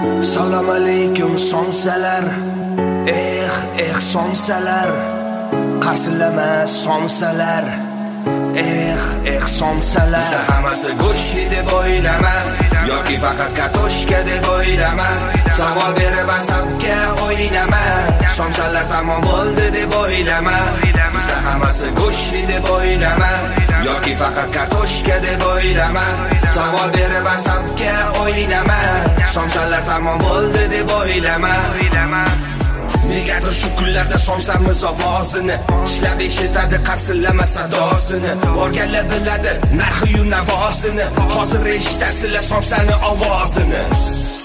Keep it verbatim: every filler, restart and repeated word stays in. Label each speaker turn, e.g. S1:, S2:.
S1: Salom alaykum somsalar, eh eh somsalar, qarsilama somsalar, eh eh somsalar. Siz hammasi go'sht deb o'ylama, yoki faqat kartoshka deb o'ylama. Savol berib asabga o'ylama, somsalar tamom bo'ldi deb o'ylama. Siz hammasi go'sht deb o'ylama, yoki faqat kartoshka deb o'ylama. Savol berib asabga o'ylama, somsalar tamom bo'ldi deb o'ylama. Negadir shu kunlarda somsamiz ovozini ishlab eshitadi qarsillama sadosini. Borganlar biladi narxi-yu navosini, hozir eshitasizlar somsani ovozini.